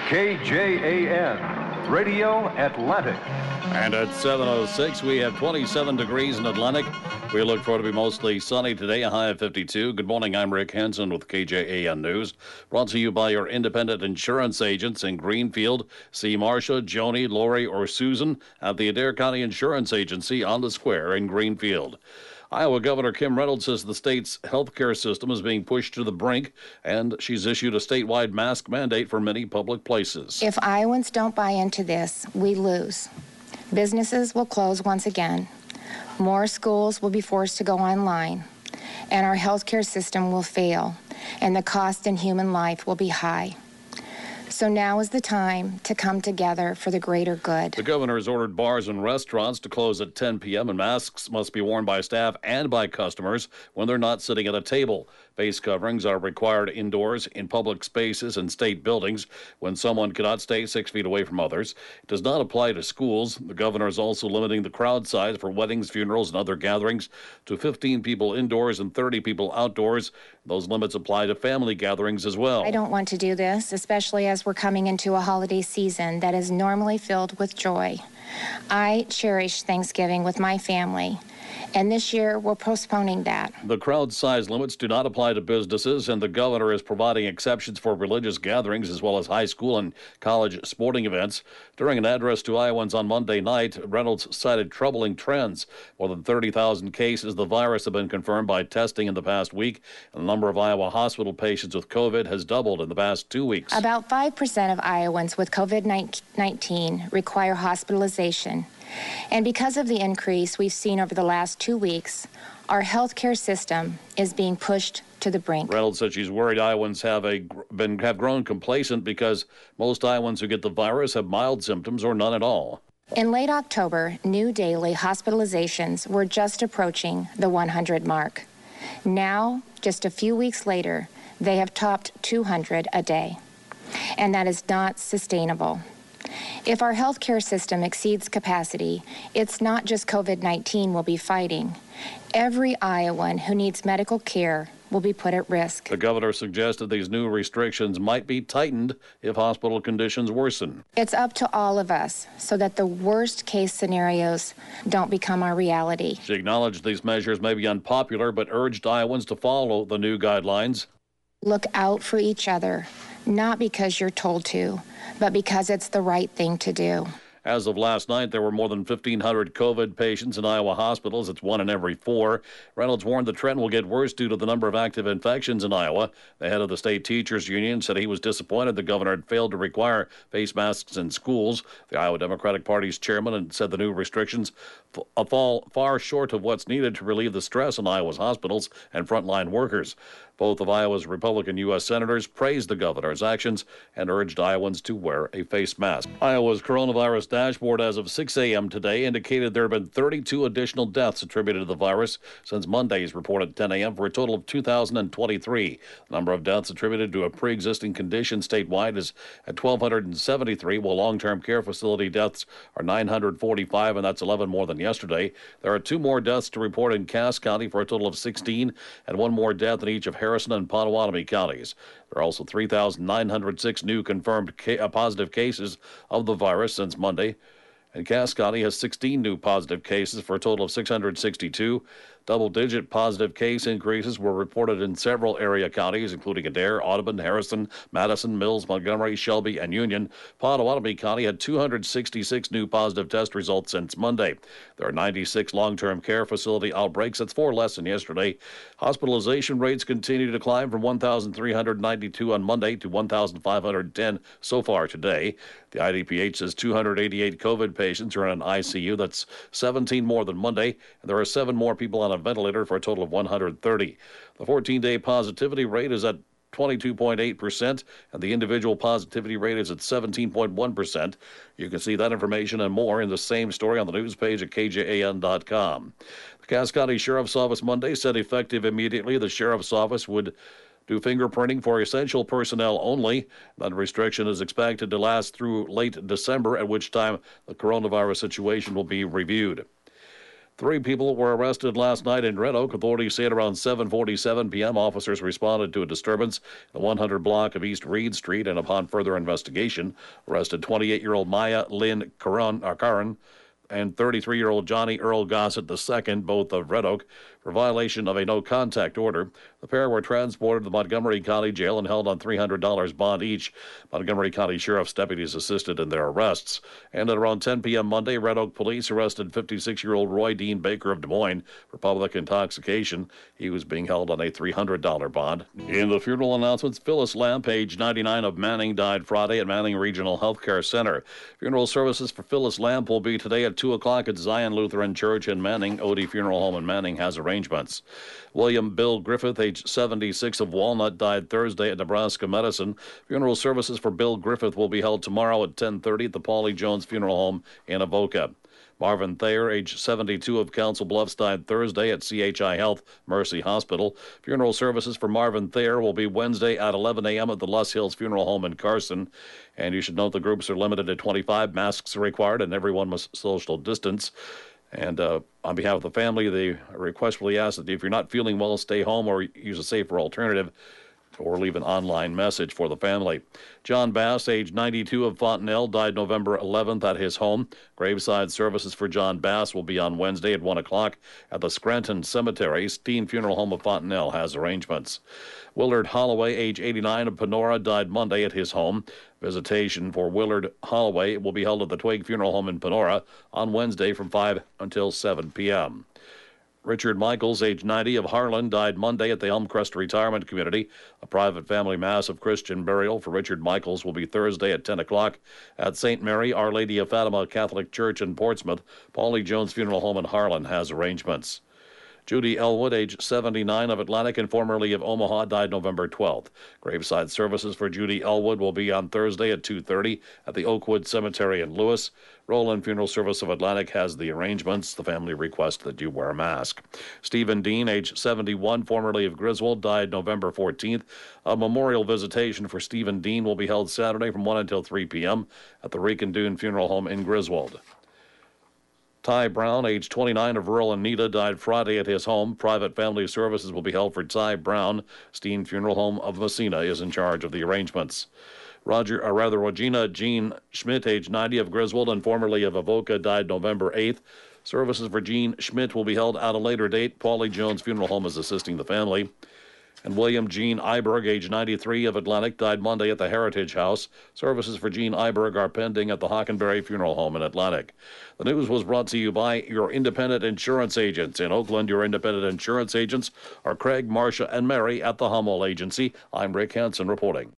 KJAN, Radio Atlantic. And at 7:06, we have 27 degrees in Atlantic. We look forward to be mostly sunny today, a high of 52. Good morning, I'm Rick Henson with KJAN News. Brought to you by your independent insurance agents in Greenfield. See Marcia, Joni, Lori, or Susan at the Adair County Insurance Agency on the square in Greenfield. Iowa Governor Kim Reynolds says the state's health care system is being pushed to the brink, and she's issued a statewide mask mandate for many public places. If Iowans don't buy into this, we lose. Businesses will close once again. More schools will be forced to go online, and our healthcare system will fail, and the cost in human life will be high. So now is the time to come together for the greater good. The governor has ordered bars and restaurants to close at 10 p.m. and masks must be worn by staff and by customers when they're not sitting at a table. Face coverings are required indoors, in public spaces, and state buildings when someone cannot stay 6 feet away from others. It does not apply to schools. The governor is also limiting the crowd size for weddings, funerals, and other gatherings to 15 people indoors and 30 people outdoors. Those limits apply to family gatherings as well. I don't want to do this, especially as we're coming into a holiday season that is normally filled with joy. I cherish Thanksgiving with my family, and this year we're postponing that. The crowd size limits do not apply to businesses, and the governor is providing exceptions for religious gatherings as well as high school and college sporting events. During an address to Iowans on Monday night, Reynolds cited troubling trends. More than 30,000 cases of the virus have been confirmed by testing in the past week, and the number of Iowa hospital patients with COVID has doubled in the past 2 weeks. About 5% of Iowans with COVID-19 require hospitalization. And because of the increase we've seen over the last 2 weeks, our healthcare system is being pushed to the brink. Reynolds said she's worried Iowans have grown complacent because most Iowans who get the virus have mild symptoms or none at all. In late October, new daily hospitalizations were just approaching the 100 mark. Now, just a few weeks later, they have topped 200 a day. And that is not sustainable. If our healthcare system exceeds capacity, it's not just COVID-19 we'll be fighting. Every Iowan who needs medical care will be put at risk. The governor suggested these new restrictions might be tightened if hospital conditions worsen. It's up to all of us so that the worst case scenarios don't become our reality. She acknowledged these measures may be unpopular, but urged Iowans to follow the new guidelines. Look out for each other, not because you're told to, but because it's the right thing to do. As of last night, there were more than 1,500 COVID patients in Iowa hospitals. It's 1 in every 4. Reynolds warned the trend will get worse due to the number of active infections in Iowa. The head of the state teachers union said he was disappointed the governor had failed to require face masks in schools. The Iowa Democratic Party's chairman said the new restrictions fall far short of what's needed to relieve the stress on Iowa's hospitals and frontline workers. Both of Iowa's Republican U.S. senators praised the governor's actions and urged Iowans to wear a face mask. Iowa's coronavirus dashboard as of 6 a.m. today indicated there have been 32 additional deaths attributed to the virus since Monday's report at 10 a.m. for a total of 2,023. The number of deaths attributed to a pre-existing condition statewide is at 1,273, while long-term care facility deaths are 945, and that's 11 more than yesterday. There are 2 more deaths to report in Cass County for a total of 16, and 1 more death in each of Harrison and Potawatomi counties. There are also 3,906 new confirmed positive cases of the virus since Monday. And Cass County has 16 new positive cases for a total of 662. Double-digit positive case increases were reported in several area counties, including Adair, Audubon, Harrison, Madison, Mills, Montgomery, Shelby, and Union. Potawatomi County had 266 new positive test results since Monday. There are 96 long-term care facility outbreaks. That's 4 less than yesterday. Hospitalization rates continue to climb from 1,392 on Monday to 1,510 so far today. The IDPH says 288 COVID patients are in an ICU. That's 17 more than Monday, and there are 7 more people on a ventilator for a total of 130. The 14-day positivity rate is at 22.8%, and the individual positivity rate is at 17.1%. You can see that information and more in the same story on the news page at KJAN.com. The Cass County Sheriff's Office Monday said effective immediately, the Sheriff's Office would do fingerprinting for essential personnel only. That restriction is expected to last through late December, at which time the coronavirus situation will be reviewed. 3 people were arrested last night in Red Oak. Authorities say at around 7:47 p.m. officers responded to a disturbance in the 100 block of East Reed Street and upon further investigation, arrested 28-year-old Maya Lynn Curran and 33-year-old Johnny Earl Gossett II, both of Red Oak, for violation of a no-contact order. The pair were transported to the Montgomery County Jail and held on $300 bond each. Montgomery County Sheriff's deputies assisted in their arrests. And at around 10 p.m. Monday, Red Oak police arrested 56-year-old Roy Dean Baker of Des Moines for public intoxication. He was being held on a $300 bond. In the funeral announcements, Phyllis Lamp, age 99, of Manning, died Friday at Manning Regional Healthcare Center. Funeral services for Phyllis Lamp will be today at 2 o'clock at Zion Lutheran Church in Manning. Odie Funeral Home in Manning has arrangements. William Bill Griffith, age 76, of Walnut, died Thursday at Nebraska Medicine. Funeral services for Bill Griffith will be held tomorrow at 10:30 at the Paulie Jones Funeral Home in Avoca. Marvin Thayer, age 72, of Council Bluffs, died Thursday at CHI Health Mercy Hospital. Funeral services for Marvin Thayer will be Wednesday at 11 a.m. at the Luss Hills Funeral Home in Carson. And you should note the groups are limited to 25. Masks are required, and everyone must social distance. And on behalf of the family, they requestfully ask that if you're not feeling well, stay home or use a safer alternative, or leave an online message for the family. John Bass, age 92, of Fontenelle, died November 11th at his home. Graveside services for John Bass will be on Wednesday at 1 o'clock at the Scranton Cemetery. Steen Funeral Home of Fontenelle has arrangements. Willard Holloway, age 89, of Panora, died Monday at his home. Visitation for Willard Holloway will be held at the Twig Funeral Home in Panora on Wednesday from 5 until 7 p.m. Richard Michaels, age 90, of Harlan, died Monday at the Elmcrest Retirement Community. A private family mass of Christian burial for Richard Michaels will be Thursday at 10 o'clock at St. Mary, Our Lady of Fatima Catholic Church in Portsmouth. Paulie Jones Funeral Home in Harlan has arrangements. Judy Elwood, age 79, of Atlantic and formerly of Omaha, died November 12th. Graveside services for Judy Elwood will be on Thursday at 2:30 at the Oakwood Cemetery in Lewis. Roland Funeral Service of Atlantic has the arrangements. The family requests that you wear a mask. Stephen Dean, age 71, formerly of Griswold, died November 14th. A memorial visitation for Stephen Dean will be held Saturday from 1 until 3 p.m. at the Recondoon Funeral Home in Griswold. Ty Brown, age 29, of rural Anita, died Friday at his home. Private family services will be held for Ty Brown. Steen Funeral Home of Messina is in charge of the arrangements. Regina Jean Schmidt, age 90, of Griswold and formerly of Avoca, died November 8th. Services for Jean Schmidt will be held at a later date. Paulie Jones Funeral Home is assisting the family. And William Gene Iberg, age 93, of Atlantic, died Monday at the Heritage House. Services for Gene Iberg are pending at the Hockenberry Funeral Home in Atlantic. The news was brought to you by your independent insurance agents. In Oakland, your independent insurance agents are Craig, Marcia, and Mary at the Hummel Agency. I'm Rick Hansen reporting.